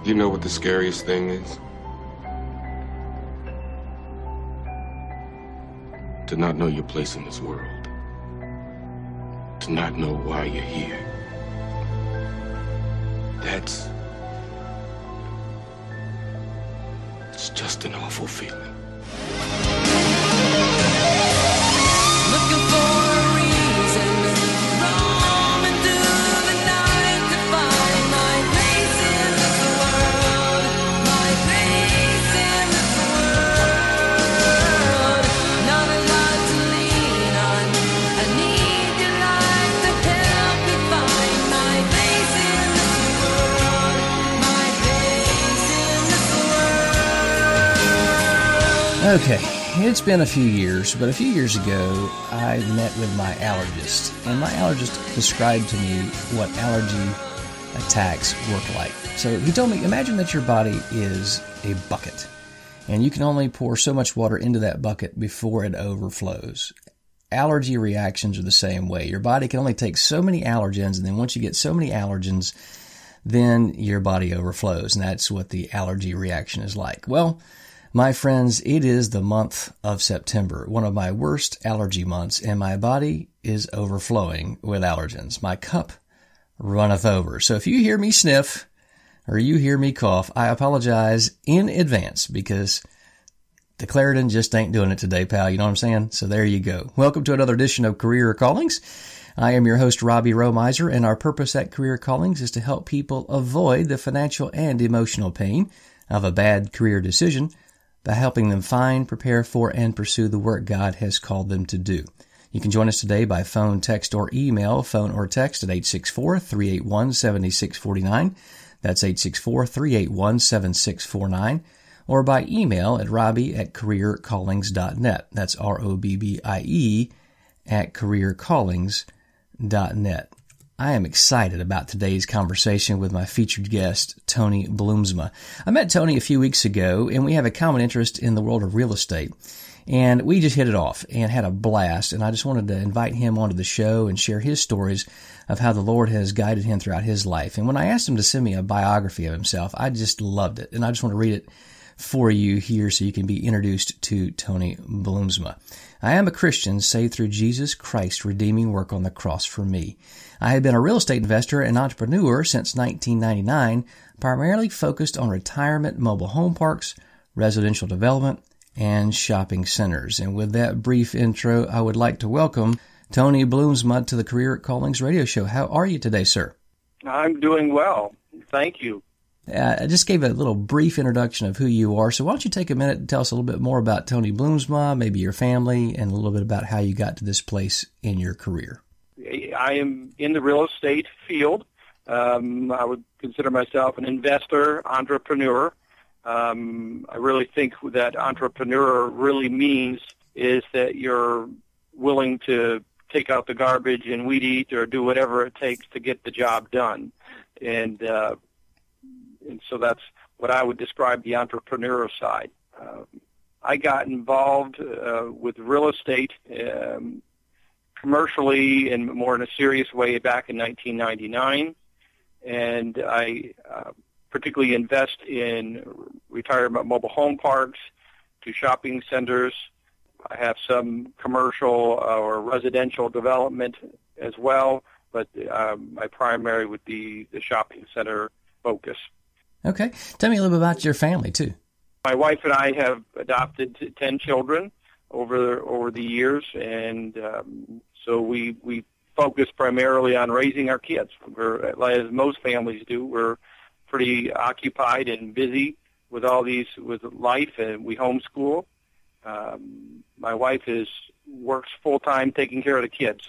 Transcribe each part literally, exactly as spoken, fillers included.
You know what the scariest thing is? To not know your place in this world. To not know why you're here. That's... It's just an awful feeling. Looking for a reason, roaming through the night to find my place in this world, my place in this world. Not a lot to lean on. I need your light to help me find my place in this world, my place in this world. Okay, it's been a few years, but a few years ago, I met with my allergist, and my allergist described to me what allergy attacks work like. So he told me, imagine that your body is a bucket, and you can only pour so much water into that bucket before it overflows. Allergy reactions are the same way. Your body can only take so many allergens, and then once you get so many allergens, then your body overflows, and that's what the allergy reaction is like. Well, my friends, it is the month of September, one of my worst allergy months, and my body is overflowing with allergens. My cup runneth over. So if you hear me sniff or you hear me cough, I apologize in advance because the Claritin just ain't doing it today, pal. You know what I'm saying? So there you go. Welcome to another edition of Career Callings. I am your host, Robbie Romiser, and our purpose at Career Callings is to help people avoid the financial and emotional pain of a bad career decision by helping them find, prepare for, and pursue the work God has called them to do. You can join us today by phone, text, or email, phone or text at eight six four, three eight one, seven six four nine. That's eight six four, three eight one, seven six four nine. Or by email at robbie at career callings dot net. That's R O B B I E at career callings dot net. I am excited about today's conversation with my featured guest, Tony Bloomsma. I met Tony a few weeks ago, and we have a common interest in the world of real estate. And we just hit it off and had a blast, and I just wanted to invite him onto the show and share his stories of how the Lord has guided him throughout his life. And when I asked him to send me a biography of himself, I just loved it, and I just want to read it for you here so you can be introduced to Tony Bloomsma. I am a Christian saved through Jesus Christ's redeeming work on the cross for me. I have been a real estate investor and entrepreneur since nineteen ninety-nine, primarily focused on retirement mobile home parks, residential development, and shopping centers. And with that brief intro, I would like to welcome Tony Bloomsma to the Career Callings radio show. How are you today, sir? I'm doing well. Thank you. Uh, I just gave a little brief introduction of who you are, so why don't you take a minute and tell us a little bit more about Tony Bloomsma, maybe your family, and a little bit about how you got to this place in your career. I am in the real estate field. Um, I would consider myself an investor, entrepreneur. Um, I really think that entrepreneur really means is that you're willing to take out the garbage and weed eat or do whatever it takes to get the job done. And uh, and so that's what I would describe the entrepreneurial side. Um, I got involved uh, with real estate um, commercially and more in a serious way back in nineteen ninety-nine, and I uh, particularly invest in retirement mobile home parks to shopping centers. I have some commercial or residential development as well, but um, my primary would be the shopping center focus. Okay. Tell me a little bit about your family, too. My wife and I have adopted ten children over over the years, and um, so we we focus primarily on raising our kids. We're, as most families do, we're pretty occupied and busy with all these with life, and we homeschool. Um, my wife is works full time taking care of the kids.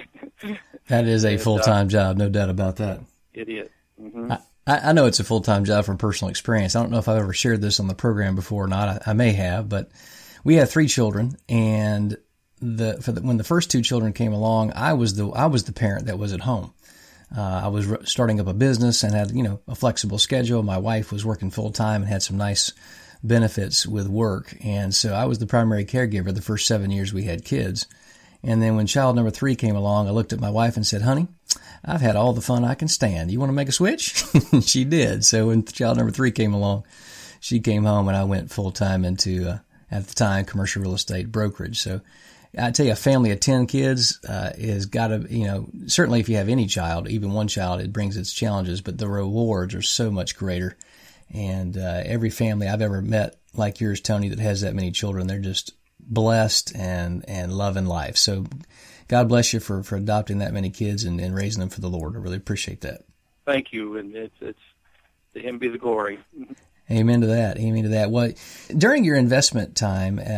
That is a and, full time uh, job, no doubt about that. It is. Mm-hmm. I, I know it's a full time job from personal experience. I don't know if I've ever shared this on the program before or not. I, I may have, but we have three children, and the for the, when the first two children came along, I was the I was the parent that was at home. Uh, I was re- starting up a business and had you know a flexible schedule. My wife was working full time and had some nice benefits with work, and so I was the primary caregiver the first seven years we had kids. And then when child number three came along, I looked at my wife and said, honey, I've had all the fun I can stand. You want to make a switch? She did. So when child number three came along, she came home and I went full time into, uh, at the time, commercial real estate brokerage. So I tell you, a family of ten kids uh, is got to, you know, certainly if you have any child, even one child, it brings its challenges, but the rewards are so much greater. And uh, every family I've ever met, like yours, Tony, that has that many children, they're just blessed and, and loving life. So God bless you for, for adopting that many kids and, and raising them for the Lord. I really appreciate that. Thank you, and it's, it's to Him be the glory. Amen to that. Amen to that. Well, during your investment time uh,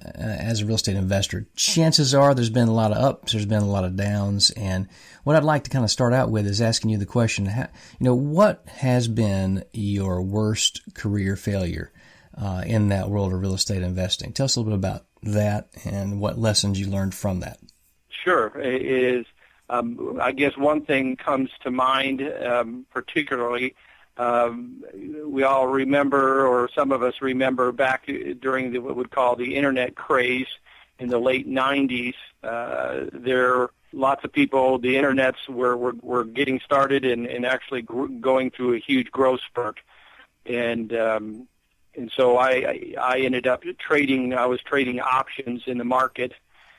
as a real estate investor, chances are there's been a lot of ups, there's been a lot of downs, and what I'd like to kind of start out with is asking you the question: how, you know, what has been your worst career failure uh, in that world of real estate investing? Tell us a little bit about that and what lessons you learned from that. Sure, it is. Um, I guess one thing comes to mind, um, particularly. Um, we all remember, or some of us remember, back during the, what we would call the internet craze in the late nineties. Uh, there, lots of people, the internets were were, were getting started and, and actually gr- going through a huge growth spurt, and um, and so I I ended up trading. I was trading options in the market,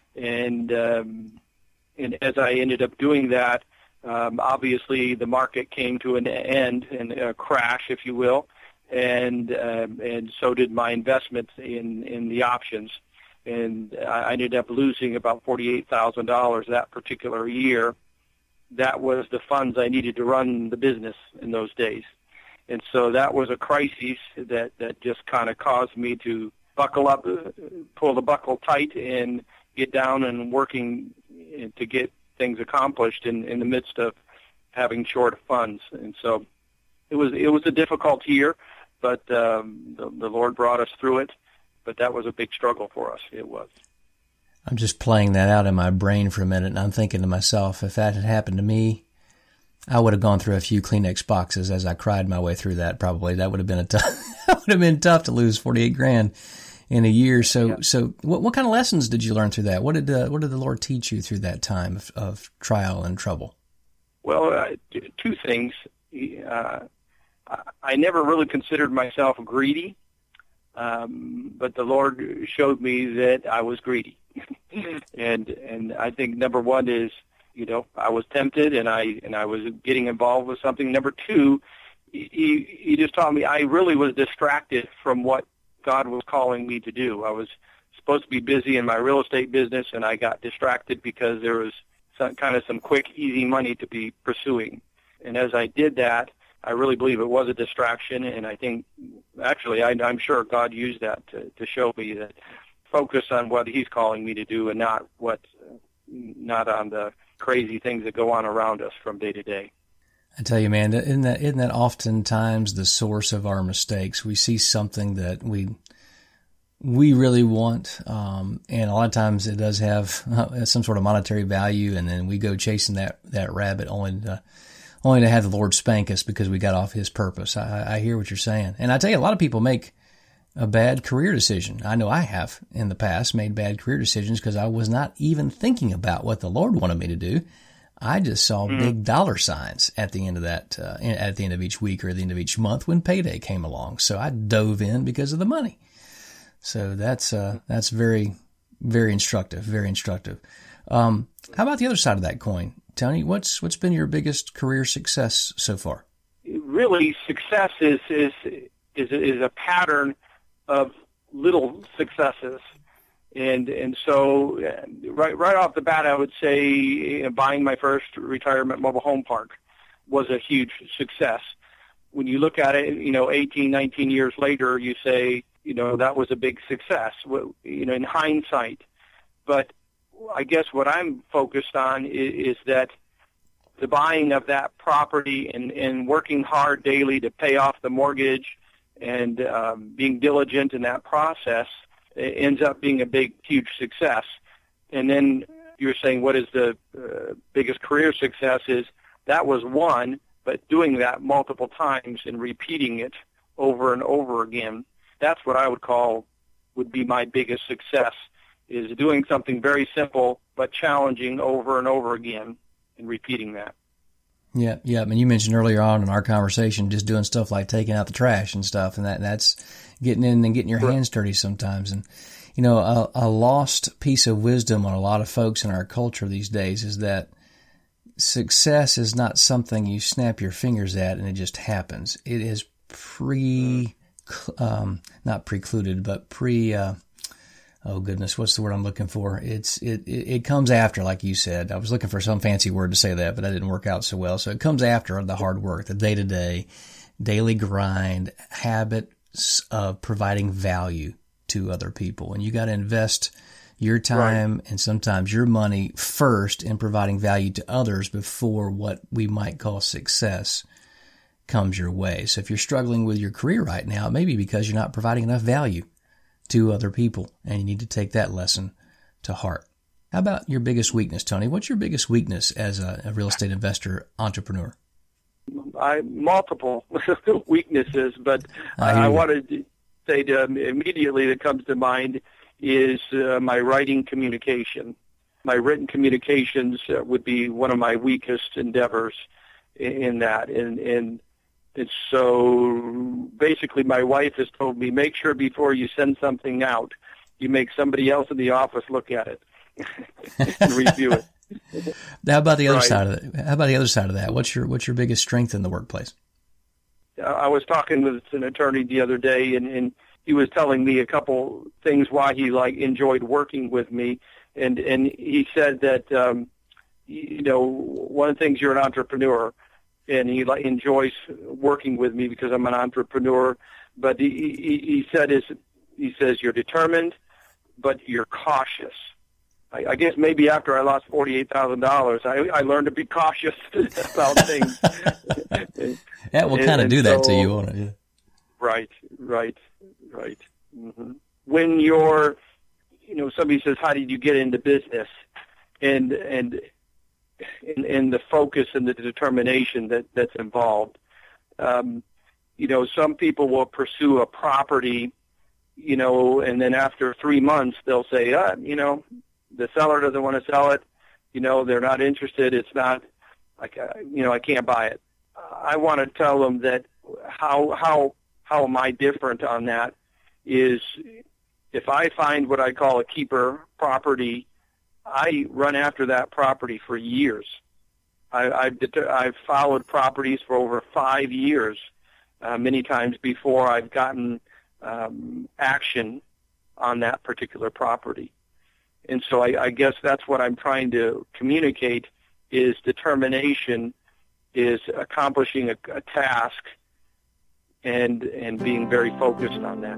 and um, and as I ended up doing that. Um, obviously, the market came to an end, and a crash, if you will, and um, and so did my investment in, in the options. And I ended up losing about forty-eight thousand dollars that particular year. That was the funds I needed to run the business in those days. And so that was a crisis that, that just kind of caused me to buckle up, pull the buckle tight, and get down and working to get things accomplished in, in the midst of having short funds. And so it was it was a difficult year, but um, the, the Lord brought us through it. But that was a big struggle for us. It was. I'm just playing that out in my brain for a minute, and I'm thinking to myself, if that had happened to me, I would have gone through a few Kleenex boxes as I cried my way through that. Probably that would have been a tough. That would have been tough to lose forty-eight grand in a year. So, yeah. so what, what kind of lessons did you learn through that? What did uh, what did the Lord teach you through that time of, of trial and trouble? Well, uh, two things. Uh, I never really considered myself greedy, um, but the Lord showed me that I was greedy, and and I think number one is, you know, I was tempted and I and I was getting involved with something. Number two, he he just taught me I really was distracted from what God was calling me to do. I was supposed to be busy in my real estate business, and I got distracted because there was some kind of some quick, easy money to be pursuing. And as I did that, I really believe it was a distraction, and I think, actually, I, I'm sure God used that to, to show me that focus on what He's calling me to do, and not what, not on the crazy things that go on around us from day to day. I tell you, man, isn't that, isn't that oftentimes the source of our mistakes? We see something that we we really want, um, and a lot of times it does have uh, some sort of monetary value, and then we go chasing that, that rabbit only to, only to have the Lord spank us because we got off His purpose. I, I hear what you're saying. And I tell you, a lot of people make a bad career decision. I know I have in the past made bad career decisions because I was not even thinking about what the Lord wanted me to do. I just saw mm-hmm. big dollar signs at the end of that, uh, at the end of each week or at the end of each month when payday came along. So I dove in because of the money. So that's, uh, that's very, very instructive, very instructive. Um, how about the other side of that coin? Tony, what's, what's been your biggest career success so far? Really, success is, is, is, is a pattern of little successes. And and so right right off the bat, I would say you know, buying my first retirement mobile home park was a huge success. When you look at it, you know, eighteen, nineteen years later, you say, you know, that was a big success, you know, in hindsight. But I guess what I'm focused on is, is that the buying of that property and, and working hard daily to pay off the mortgage and um, being diligent in that process it ends up being a big, huge success. And then you're saying what is the uh, biggest career success is that was one, but doing that multiple times and repeating it over and over again, that's what I would call would be my biggest success, is doing something very simple but challenging over and over again and repeating that. Yeah, yeah. I mean, you mentioned earlier on in our conversation just doing stuff like taking out the trash and stuff, and that that's getting in and getting your hands dirty sometimes. And, you know, a, a lost piece of wisdom on a lot of folks in our culture these days is that success is not something you snap your fingers at and it just happens. It is pre, um, not precluded, but pre, uh, oh goodness, what's the word I'm looking for? It's, it, it, it comes after, like you said. I was looking for some fancy word to say that, but that didn't work out so well. So it comes after the hard work, the day to day, daily grind, habits of providing value to other people. And you got to invest your time right. and sometimes your money first in providing value to others before what we might call success comes your way. So if you're struggling with your career right now, it may be because you're not providing enough value to other people, and you need to take that lesson to heart. How about your biggest weakness, Tony? What's your biggest weakness as a, a real estate investor entrepreneur? I multiple weaknesses, but I, I wanted to say to, um, immediately that comes to mind is uh, my writing communication. My written communications uh, would be one of my weakest endeavors in, in that, and and. It's so basically my wife has told me, make sure before you send something out, you make somebody else in the office look at it and review it. How about the other right. side of it? How about the other side of that? What's your, what's your biggest strength in the workplace? Uh, I was talking with an attorney the other day, and, and he was telling me a couple things why he like enjoyed working with me. And, and he said that, um, you know, one of the things, you're an entrepreneur, and he like enjoys working with me because I'm an entrepreneur. But he, he, he said is he says you're determined, but you're cautious. I, I guess maybe after I lost forty-eight thousand dollars, I, I learned to be cautious about things. That will kind of do that so, to you, won't it? Yeah. Right, right, right. Mm-hmm. When you're, you know, somebody says, "How did you get into business?" and and In, in the focus and the determination that, that's involved. Um, you know, some people will pursue a property, you know, and then after three months they'll say, ah, you know, the seller doesn't want to sell it. You know, they're not interested. It's not, like, you know, I can't buy it. I want to tell them that how how how am I different on that is if I find what I call a keeper property, I run after that property for years. I, I've, I've followed properties for over five years, uh, many times before I've gotten um, action on that particular property. And so I, I guess that's what I'm trying to communicate is determination is accomplishing a, a task and and being very focused on that.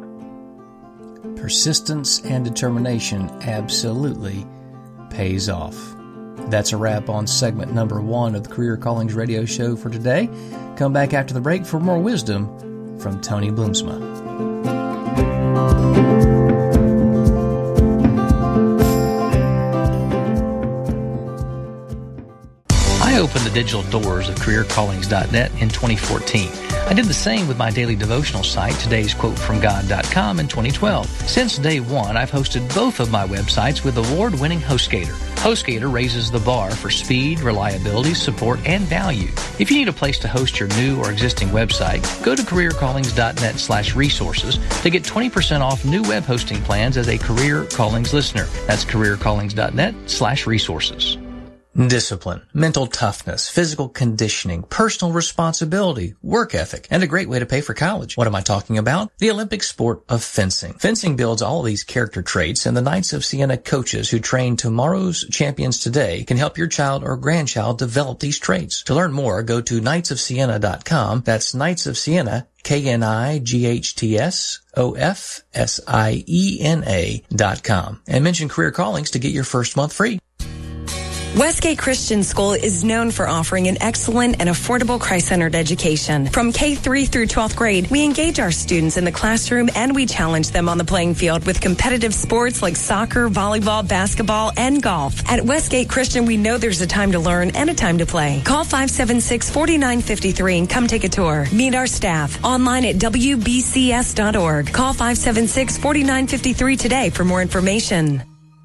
Persistence and determination absolutely pays off. That's a wrap on segment number one of the Career Callings radio show for today. Come back after the break for more wisdom from Tony Bloomsma. I opened the digital doors of career callings dot net in twenty fourteen. I did the same with my daily devotional site, today's quote from god dot com, in twenty twelve. Since day one, I've hosted both of my websites with award-winning HostGator. HostGator raises the bar for speed, reliability, support, and value. If you need a place to host your new or existing website, go to career callings dot net slash resources to get twenty percent off new web hosting plans as a Career Callings listener. That's career callings dot net slash resources. Discipline, mental toughness, physical conditioning, personal responsibility, work ethic, and a great way to pay for college. What am I talking about? The Olympic sport of fencing. Fencing builds all these character traits, and the Knights of Siena coaches who train tomorrow's champions today can help your child or grandchild develop these traits. To learn more, go to knights of siena dot com. That's Knights of Siena, K N I G H T S O F S I E N A dot com. And mention Career Callings to get your first month free. Westgate Christian School is known for offering an excellent and affordable Christ-centered education. From K three through twelfth grade, we engage our students in the classroom and we challenge them on the playing field with competitive sports like soccer, volleyball, basketball, and golf. At Westgate Christian, we know there's a time to learn and a time to play. Call five seven six, four nine five three and come take a tour. Meet our staff online at W B C S dot org. Call five seven six, four nine five three today for more information.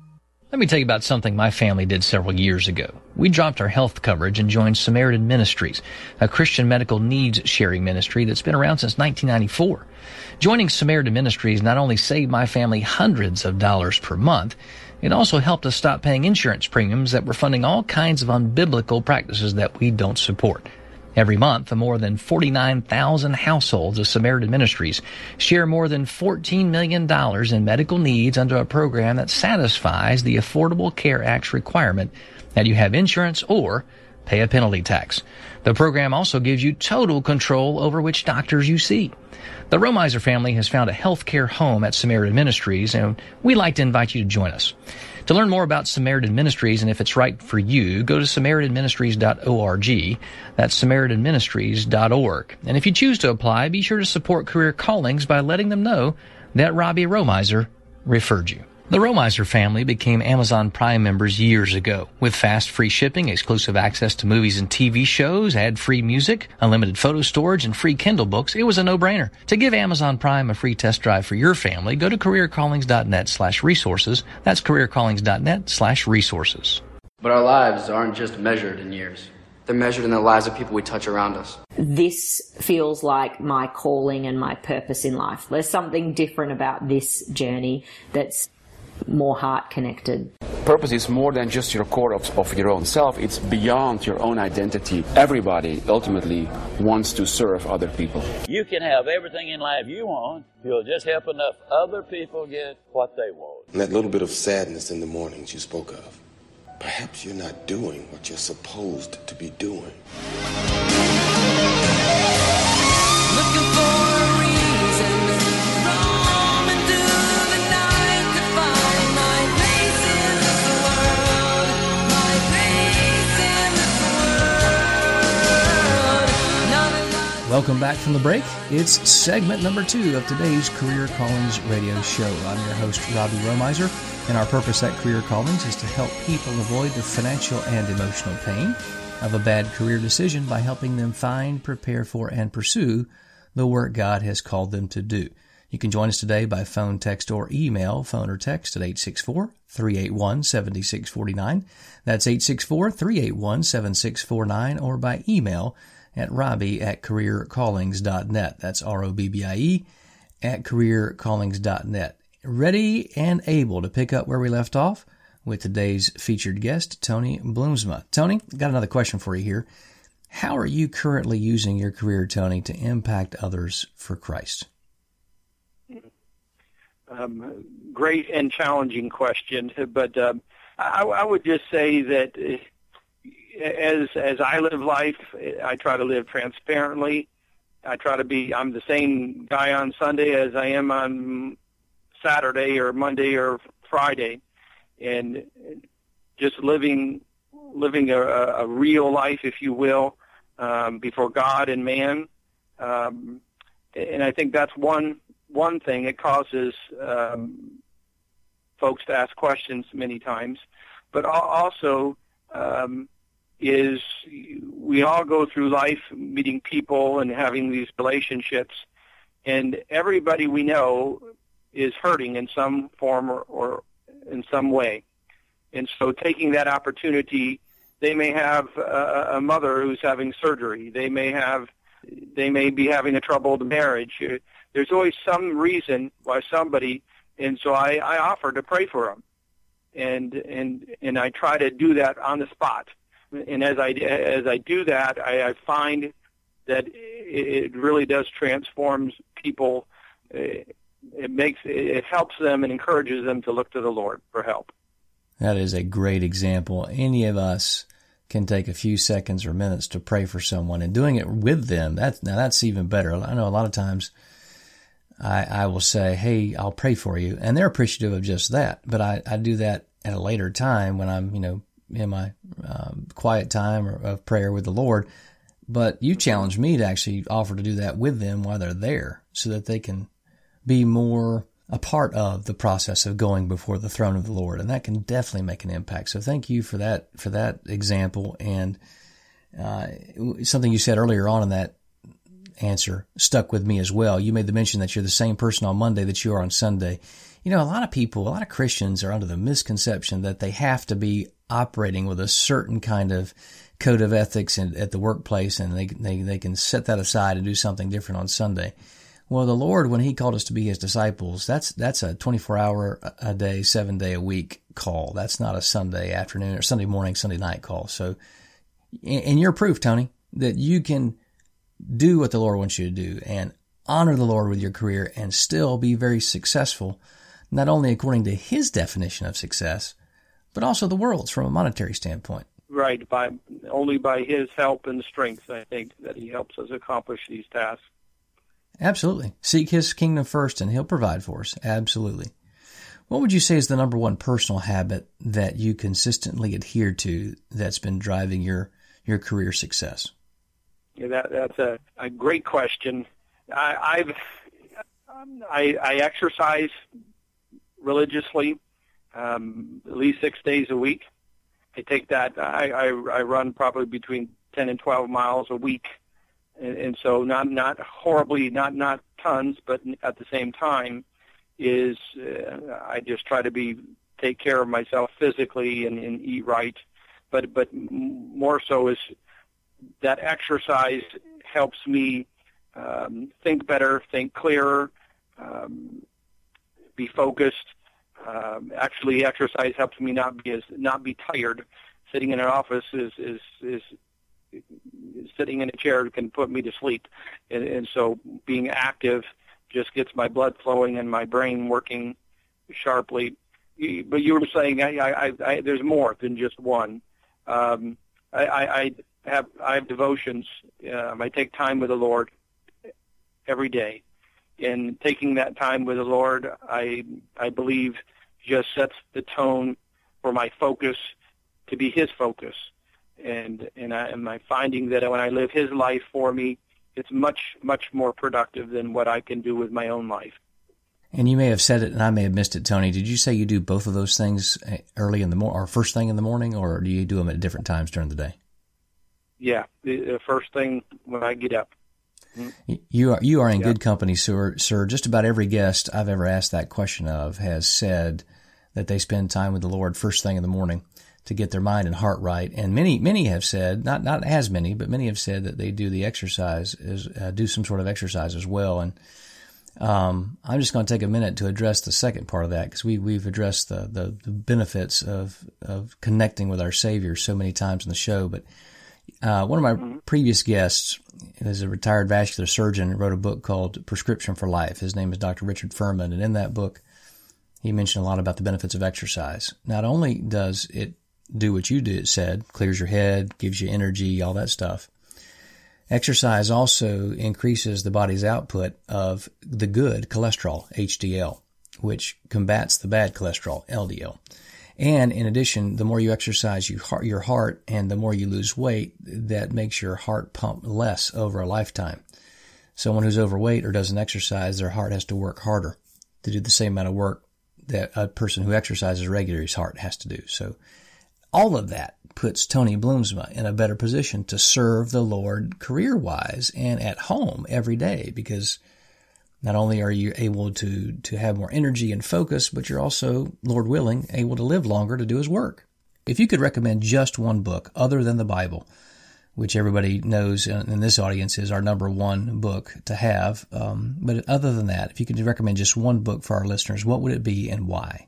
Let me tell you about something my family did several years ago. We dropped our health coverage and joined Samaritan Ministries, a Christian medical needs sharing ministry that's been around since nineteen ninety-four. Joining Samaritan Ministries not only saved my family hundreds of dollars per month, it also helped us stop paying insurance premiums that were funding all kinds of unbiblical practices that we don't support. Every month, more than forty-nine thousand households of Samaritan Ministries share more than fourteen million dollars in medical needs under a program that satisfies the Affordable Care Act's requirement that you have insurance or pay a penalty tax. The program also gives you total control over which doctors you see. The Romiser family has found a health care home at Samaritan Ministries, and we'd like to invite you to join us. To learn more about Samaritan Ministries and if it's right for you, go to samaritan ministries dot org. That's samaritan ministries dot org. And if you choose to apply, be sure to support Career Callings by letting them know that Robbie Romiser referred you. The Romiser family became Amazon Prime members years ago. With fast, free shipping, exclusive access to movies and T V shows, ad-free music, unlimited photo storage, and free Kindle books, it was a no-brainer. To give Amazon Prime a free test drive for your family, go to careercallings.net slash resources. That's careercallings.net slash resources. But our lives aren't just measured in years. They're measured in the lives of people we touch around us. This feels like my calling and my purpose in life. There's something different about this journey that's more heart connected. Purpose is more than just your core of, of your own self. It's beyond your own identity. Everybody ultimately wants to serve other people. You can have everything in life you want. You'll just help enough other people get what they want. And that little bit of sadness in the mornings you spoke of. Perhaps you're not doing what you're supposed to be doing. Looking for a reason, roaming through the night to find my place in this world, my place in this world. Not a Welcome back from the break. It's segment number two of today's Career Callings radio show. I'm your host, Robbie Romiser, and our purpose at Career Callings is to help people avoid the financial and emotional pain of a bad career decision by helping them find, prepare for, and pursue the work God has called them to do. You can join us today by phone, text, or email. Phone or text at eight six four, three eight one, seven six four nine. That's eight six four, three eight one, seven six four nine, or by email at robbie at careercallings dot net. That's R O B B I E at careercallings dot net. Ready and able to pick up where we left off with today's featured guest, Tony Bloomsma. Tony, got another question for you here. How are you currently using your career, Tony, to impact others for Christ? Um, great and challenging question, but um, I, I would just say that as as I live life, I try to live transparently. I try to be, I'm the same guy on Sunday as I am on Saturday or Monday or Friday, and just living living a, a real life, if you will, um, before God and man. Um, and I think that's one one thing. It causes um, folks to ask questions many times, but also um, is we all go through life meeting people and having these relationships, and everybody we know is hurting in some form or, or in some way. And so taking that opportunity, they may have a, a mother who's having surgery. They may have, they may be having a troubled marriage. There's always some reason why somebody, and so I, I offer to pray for them. And, and, and I try to do that on the spot. And as I, as I do that, I, I find that it really does transform people. It makes, it helps them and encourages them to look to the Lord for help. That is a great example. Any of us can take a few seconds or minutes to pray for someone, and doing it with them, that's, now that's even better. I know a lot of times I, I will say, hey, I'll pray for you, and they're appreciative of just that. But I, I do that at a later time when I'm, you know, in my um, quiet time or, of prayer with the Lord. But you challenge me to actually offer to do that with them while they're there so that they can be more a part of the process of going before the throne of the Lord. And that can definitely make an impact. So thank you for that, for that example. And uh, something you said earlier on in that answer stuck with me as well. You made the mention that you're the same person on Monday that you are on Sunday. You know, a lot of people, a lot of Christians are under the misconception that they have to be operating with a certain kind of code of ethics in, at the workplace, and they, they, they can set that aside and do something different on Sunday. Well, the Lord, when he called us to be his disciples, that's, that's a twenty-four hour a day, seven day a week call. That's not a Sunday afternoon or Sunday morning, Sunday night call. So, and you're proof, Tony, that you can do what the Lord wants you to do and honor the Lord with your career and still be very successful, not only according to his definition of success, but also the world's from a monetary standpoint. Right, by only by his help and strength, I think, that he helps us accomplish these tasks. Absolutely. Seek his kingdom first and he'll provide for us. Absolutely. What would you say is the number one personal habit that you consistently adhere to that's been driving your, your career success? Yeah, that, that's a, a great question. I, I've, I, I exercise religiously, um, at least six days a week. I take that, I, I, I run probably between ten and twelve miles a week. And, and so not, not horribly, not, not tons, but at the same time is, uh, I just try to be, take care of myself physically and, and eat right. But, but more so is that exercise helps me, um, think better, think clearer, um, be focused. Um, actually, exercise helps me not be as not be tired. Sitting in an office is is is, is sitting in a chair can put me to sleep, and, and so being active just gets my blood flowing and my brain working sharply. But you were saying I, I, I, there's more than just one. Um, I, I, I have I have devotions. Um, I take time with the Lord every day. And taking that time with the Lord, I I believe, just sets the tone for my focus to be his focus. And and, I, and I'm finding that when I live his life for me, it's much, much more productive than what I can do with my own life. And you may have said it, and I may have missed it, Tony. Did you say you do both of those things early in the morning, or first thing in the morning, or do you do them at different times during the day? Yeah, the, the first thing when I get up. You are you are in yeah. good company, sir. Sir, just about every guest I've ever asked that question of has said that they spend time with the Lord first thing in the morning to get their mind and heart right. And many many have said, not not as many, but many have said that they do the exercise, is uh, do some sort of exercise as well. And um, I'm just going to take a minute to address the second part of that, because we we've addressed the, the the benefits of of connecting with our Savior so many times in the show, but. Uh, one of my mm-hmm. previous guests is a retired vascular surgeon and wrote a book called Prescription for Life. His name is Doctor Richard Furman, and in that book, he mentioned a lot about the benefits of exercise. Not only does it do what you did, said, clears your head, gives you energy, all that stuff, exercise also increases the body's output of the good cholesterol, H D L, which combats the bad cholesterol, L D L. And in addition, the more you exercise you, your heart and the more you lose weight, that makes your heart pump less over a lifetime. Someone who's overweight or doesn't exercise, their heart has to work harder to do the same amount of work that a person who exercises regularly, his heart has to do. So all of that puts Tony Bloomsma in a better position to serve the Lord career-wise and at home every day, because not only are you able to, to have more energy and focus, but you're also, Lord willing, able to live longer to do his work. If you could recommend just one book other than the Bible, which everybody knows in this audience is our number one book to have, um, but other than that, if you could recommend just one book for our listeners, what would it be and why?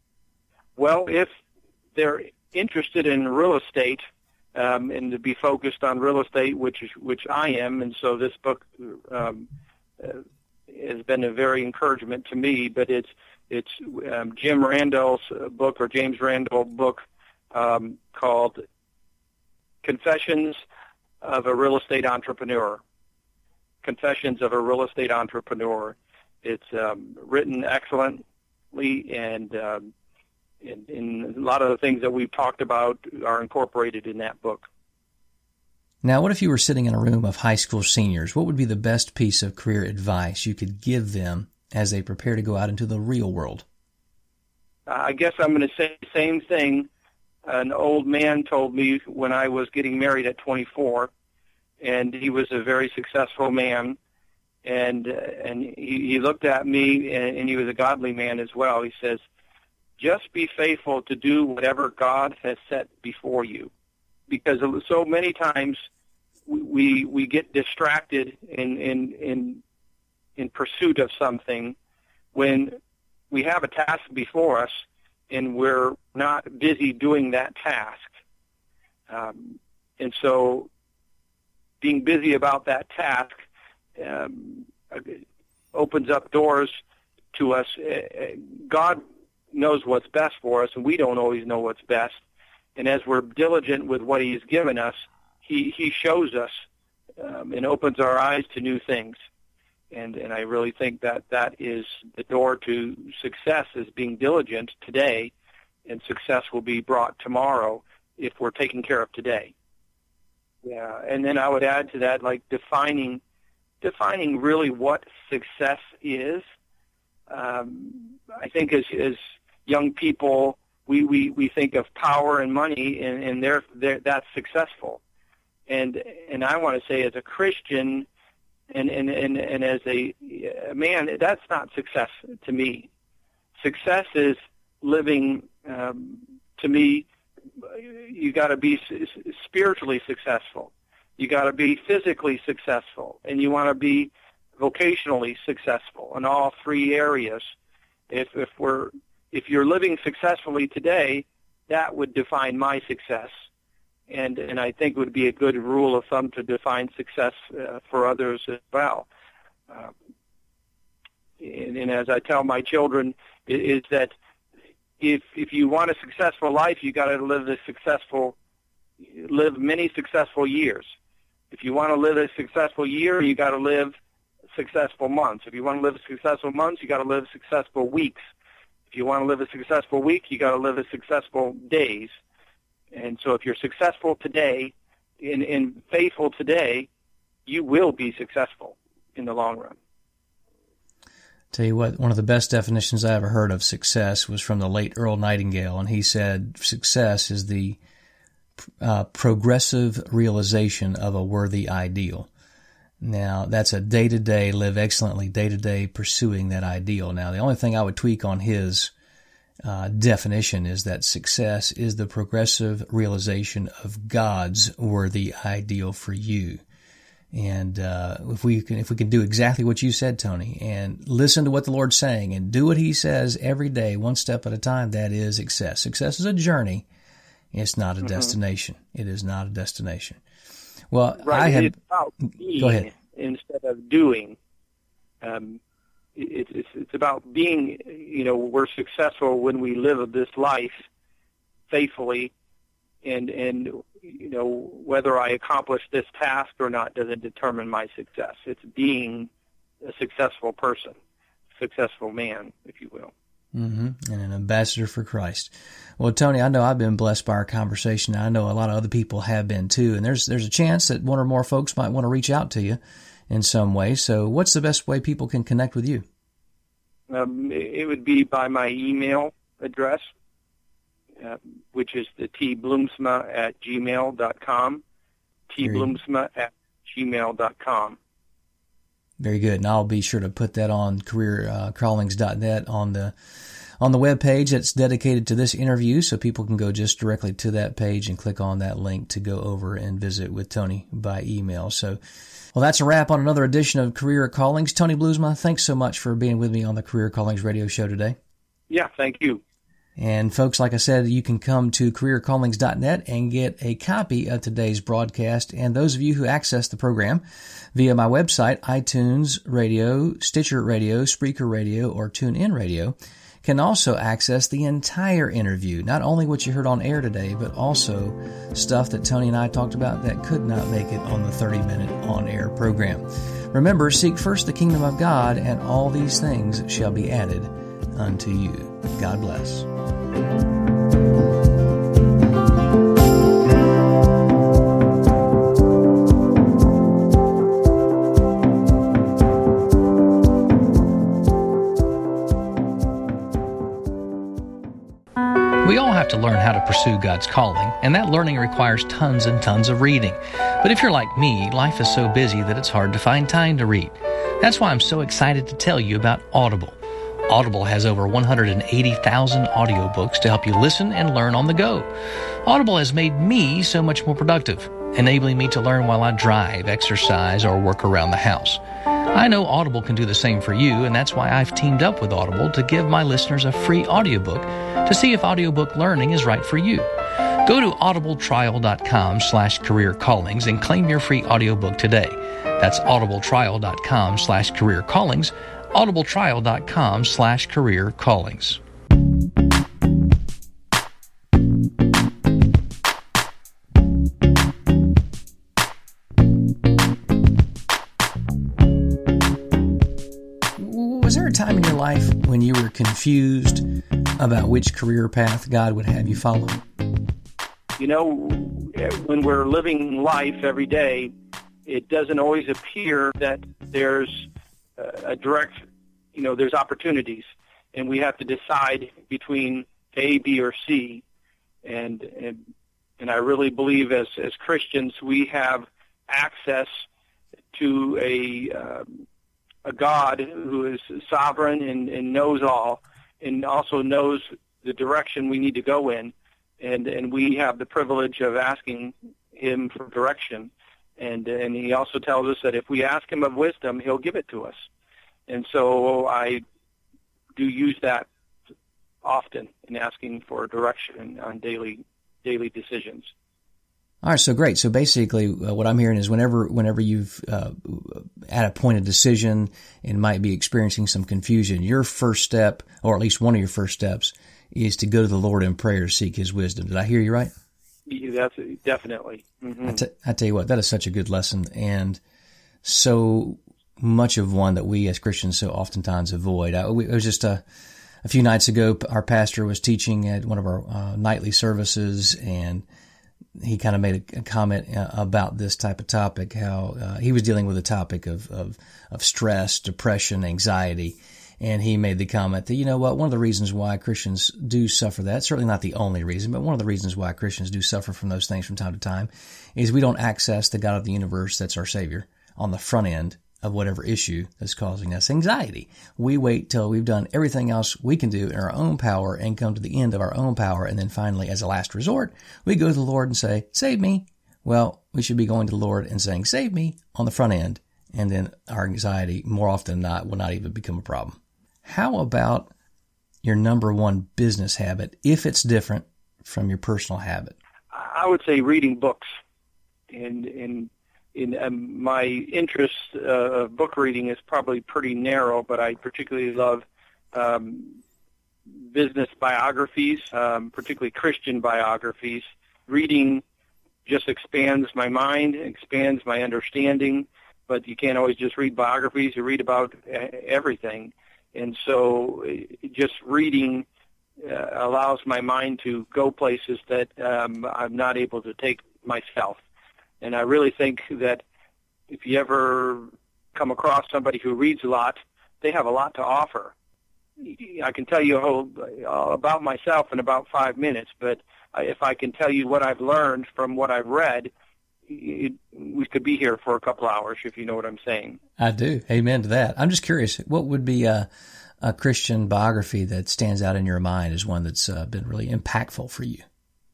Well, if they're interested in real estate um, and to be focused on real estate, which is, which I am, and so this book um, uh, has been a very encouragement to me, but it's it's um, Jim Randall's book, or James Randall book, um, called Confessions of a Real Estate Entrepreneur. Confessions of a Real Estate Entrepreneur. It's um, written excellently, and, um, and, and a lot of the things that we've talked about are incorporated in that book. Now, what if you were sitting in a room of high school seniors? What would be the best piece of career advice you could give them as they prepare to go out into the real world? I guess I'm going to say the same thing an old man told me when I was getting married at twenty-four, and he was a very successful man, And uh, and he, he looked at me, and, and he was a godly man as well. He says, just be faithful to do whatever God has set before you. Because so many times we we get distracted in, in, in, in pursuit of something when we have a task before us and we're not busy doing that task. Um, and so being busy about that task um, opens up doors to us. God knows what's best for us, and we don't always know what's best. And as we're diligent with what He's given us, He, he shows us um, and opens our eyes to new things. And, and I really think that that is the door to success, is being diligent today, and success will be brought tomorrow if we're taking care of today. Yeah, and then I would add to that, like defining defining really what success is. Um, I think as, as young people, we, we, we think of power and money, and, and they're, they're, that's successful. And and I want to say, as a Christian and, and, and, and as a man, that's not success to me. Success is living, um, to me, you got to be spiritually successful. You got to be physically successful, and you want to be vocationally successful in all three areas. If if we're if you're living successfully today, that would define my success, and and I think it would be a good rule of thumb to define success uh, for others as well. Uh, and, and as I tell my children, is that if if you want a successful life, you got to live a successful, live many successful years. If you want to live a successful year, you got to live successful months. If you want to live successful months, you got to live successful weeks. If you want to live a successful week, you got to live a successful days. And so if you're successful today and, and faithful today, you will be successful in the long run. Tell you what, one of the best definitions I ever heard of success was from the late Earl Nightingale, and he said success is the uh, progressive realization of a worthy ideal. Now, that's a day-to-day, live excellently, day-to-day pursuing that ideal. Now, the only thing I would tweak on his uh, definition is that success is the progressive realization of God's worthy ideal for you. And uh, if we can, if we can do exactly what you said, Tony, and listen to what the Lord's saying and do what He says every day, one step at a time, that is success. Success is a journey. It's not a mm-hmm. destination. It is not a destination. Well, right. I have. It's about being go ahead. Instead of doing. Um, it, it's it's about being. You know, we're successful when we live this life faithfully, and and you know, whether I accomplish this task or not doesn't determine my success. It's being a successful person, successful man, if you will. Mm-hmm. And an ambassador for Christ. Well, Tony, I know I've been blessed by our conversation. I know a lot of other people have been too. And there's there's a chance that one or more folks might want to reach out to you in some way. So what's the best way people can connect with you? Um, it would be by my email address, uh, which is the tbloomsma at gmail dot com, tbloomsma at gmail dot com. Very good. And I'll be sure to put that on career callings dot net on the on the web page that's dedicated to this interview, so people can go just directly to that page and click on that link to go over and visit with Tony by email. So, well, that's a wrap on another edition of Career Callings. Tony Bluesma, thanks so much for being with me on the Career Callings radio show today. Yeah, thank you. And folks, like I said, you can come to career callings dot net and get a copy of today's broadcast. And those of you who access the program via my website, iTunes Radio, Stitcher Radio, Spreaker Radio, or TuneIn Radio, can also access the entire interview, not only what you heard on air today, but also stuff that Tony and I talked about that could not make it on the thirty-minute on-air program. Remember, seek first the kingdom of God, and all these things shall be added unto you. God bless. We all have to learn how to pursue God's calling, and that learning requires tons and tons of reading. But if you're like me, life is so busy that it's hard to find time to read. That's why I'm so excited to tell you about Audible. Audible has over one hundred eighty thousand audiobooks to help you listen and learn on the go. Audible has made me so much more productive, enabling me to learn while I drive, exercise, or work around the house. I know Audible can do the same for you, and that's why I've teamed up with Audible to give my listeners a free audiobook to see if audiobook learning is right for you. Go to audibletrial.com slash career callings and claim your free audiobook today. That's audibletrial.com slash career callings, audibletrial.com slash career callings. Was there a time in your life when you were confused about which career path God would have you follow? You know, when we're living life every day, it doesn't always appear that there's a direct, you know, there's opportunities, and we have to decide between A, B, or C. And and, and I really believe as, as Christians we have access to a um, a God who is sovereign and, and knows all, and also knows the direction we need to go in. And and we have the privilege of asking him for direction. And and he also tells us that if we ask him of wisdom, he'll give it to us. And so I do use that often in asking for direction on daily daily decisions. All right, so great. So basically, uh, what I'm hearing is whenever whenever you've uh, at a point of decision and might be experiencing some confusion, your first step, or at least one of your first steps, is to go to the Lord in prayer to seek His wisdom. Did I hear you right? Yeah, that's definitely. Mm-hmm. I, t- I tell you what, that is such a good lesson, and so much of one that we as Christians so oftentimes avoid. I, we, it was just a, a few nights ago, our pastor was teaching at one of our uh, nightly services, and he kind of made a, a comment uh, about this type of topic, how uh, he was dealing with the topic of, of, of stress, depression, anxiety. And he made the comment that, you know what, one of the reasons why Christians do suffer that, certainly not the only reason, but one of the reasons why Christians do suffer from those things from time to time, is we don't access the God of the universe that's our Savior on the front end of whatever issue that's causing us anxiety. We wait till we've done everything else we can do in our own power and come to the end of our own power, and then finally, as a last resort, we go to the Lord and say, save me. Well, we should be going to the Lord and saying, save me on the front end, and then our anxiety, more often than not, will not even become a problem. How about your number one business habit, if it's different from your personal habit? I would say reading books. And in in um, my interest uh, of book reading is probably pretty narrow, but I particularly love um, business biographies, um, particularly Christian biographies. Reading just expands my mind, expands my understanding, but you can't always just read biographies. You read about everything. And so just reading uh, allows my mind to go places that um, I'm not able to take myself. And I really think that if you ever come across somebody who reads a lot, they have a lot to offer. I can tell you all about myself in about five minutes, but if I can tell you what I've learned from what I've read, it, we could be here for a couple hours, if you know what I'm saying. I do. Amen to that. I'm just curious, what would be a, a Christian biography that stands out in your mind as one that's uh, been really impactful for you?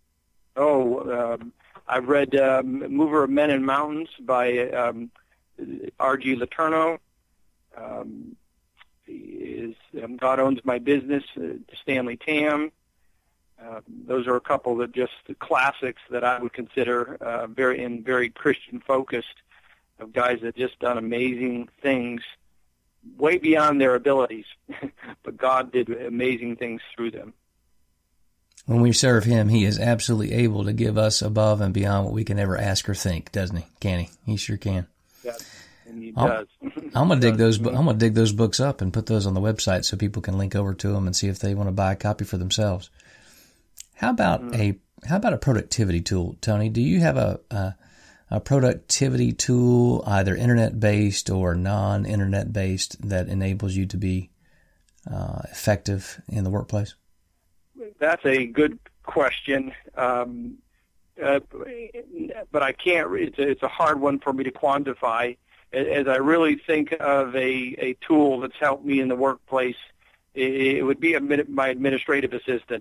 Oh, um, I've read um, Mover of Men and Mountains by um, R G Letourneau. Um, is um, God Owns My Business, uh, Stanley Tam. Uh, those are a couple of just classics that I would consider uh, very and very Christian focused, of guys that just done amazing things way beyond their abilities, but God did amazing things through them. When we serve Him, He is absolutely able to give us above and beyond what we can ever ask or think, doesn't He? Can He? He sure can. Yeah, and He I'm, does. I'm gonna dig those. I'm gonna dig those books up and put those on the website so people can link over to them and see if they want to buy a copy for themselves. How about mm. a how about a productivity tool, Tony? Do you have a a, a productivity tool, either internet based or non internet based, that enables you to be uh, effective in the workplace? That's a good question, um, uh, but I can't. It's a, it's a hard one for me to quantify. as I really think of a, a tool that's helped me in the workplace, it, it would be a, my administrative assistant.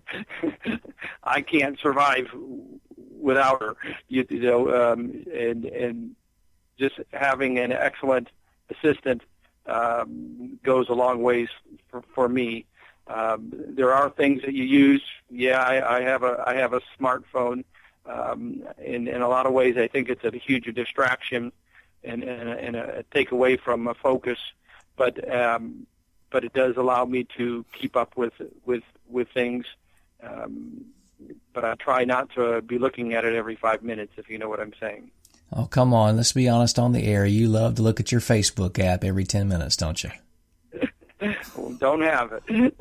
I can't survive without her, you, you know, um, and, and just having an excellent assistant um, goes a long ways for, for me. Um, there are things that you use. Yeah, I, I have a I have a smartphone. Um, in, in a lot of ways, I think it's a huge distraction and, and, a, and a take away from a focus. But um, but it does allow me to keep up with with with things. Um, but I try not to be looking at it every five minutes, if you know what I'm saying. Oh, come on. Let's be honest on the air. You love to look at your Facebook app every ten minutes, don't you? Well, don't have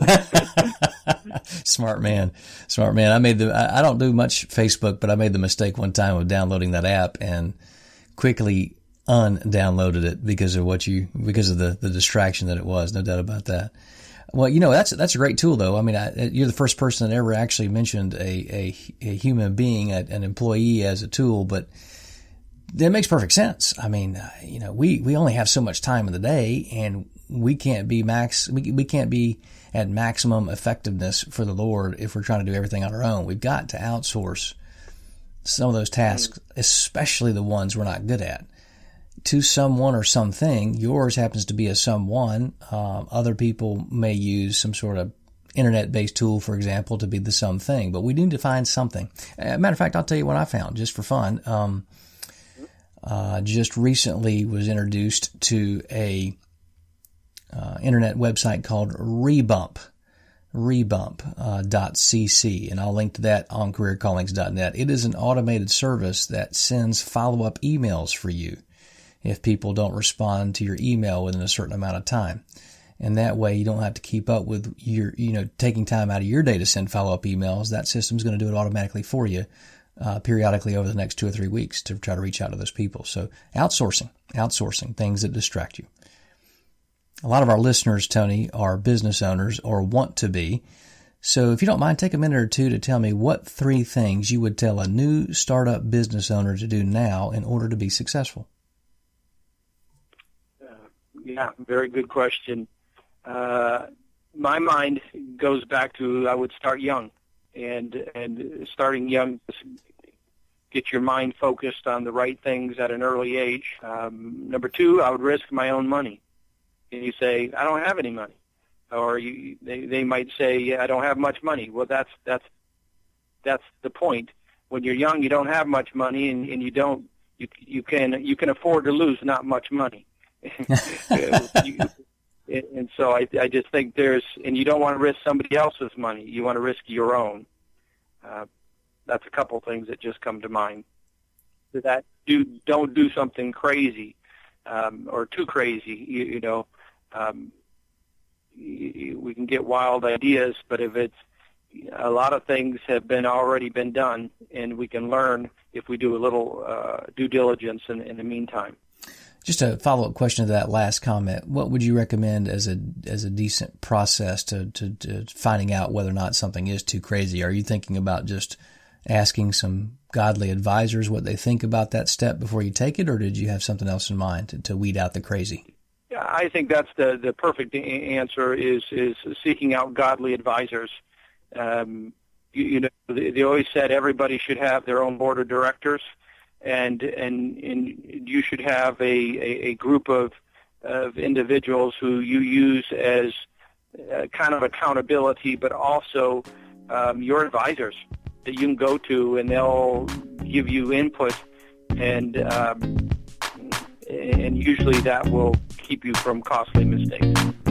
it. Smart man. Smart man. I made the, I, I don't do much Facebook, but I made the mistake one time of downloading that app and quickly un-downloaded it because of what you, because of the, the distraction that it was. No doubt about that. Well, you know, that's, that's a great tool though. I mean, I, you're the first person that ever actually mentioned a, a, a human being, a, an employee as a tool, but that makes perfect sense. I mean, uh, you know, we, we only have so much time in the day, and we can't be max, we, we can't be at maximum effectiveness for the Lord if we're trying to do everything on our own. We've got to outsource some of those tasks, especially the ones we're not good at, to someone or something. Yours happens to be a someone. Um, other people may use some sort of internet-based tool, for example, to be the something, but we need to find something. As a matter of fact, I'll tell you what I found just for fun. Um, Uh, just recently was introduced to a uh, internet website called Rebump, rebump uh, dot cc, and I'll link to that on career callings dot net. It is an automated service that sends follow-up emails for you if people don't respond to your email within a certain amount of time. And that way you don't have to keep up with your, you know, taking time out of your day to send follow-up emails. That system's going to do it automatically for you. Uh, periodically over the next two or three weeks to try to reach out to those people. So outsourcing, outsourcing things that distract you. A lot of our listeners, Tony, are business owners or want to be. So if you don't mind, take a minute or two to tell me what three things you would tell a new startup business owner to do now in order to be successful. Uh, yeah, very good question. Uh, my mind goes back to I would start young. And and starting young, get your mind focused on the right things at an early age. Um, number two, I would risk my own money. And you say, I don't have any money, or you, they they might say, yeah, I don't have much money. Well, that's that's that's the point. When you're young, you don't have much money, and, and you don't you you can you can afford to lose not much money. you, And so I, I just think there's, and you don't want to risk somebody else's money. You want to risk your own. Uh, that's a couple things that just come to mind. That do don't do something crazy um, or too crazy. You, you know, um, you, we can get wild ideas, but if it's a lot of things have been already been done, and we can learn if we do a little uh, due diligence in, in the meantime. Just a follow-up question to that last comment. What would you recommend as a as a decent process to, to, to finding out whether or not something is too crazy? Are you thinking about just asking some godly advisors what they think about that step before you take it, or did you have something else in mind to, to weed out the crazy? Yeah, I think that's the, the perfect answer is is seeking out godly advisors. Um, you, you know, they, they always said everybody should have their own board of directors. And, and and you should have a, a, a group of of individuals who you use as uh, kind of accountability, but also um, your advisors that you can go to, and they'll give you input, and um, and usually that will keep you from costly mistakes.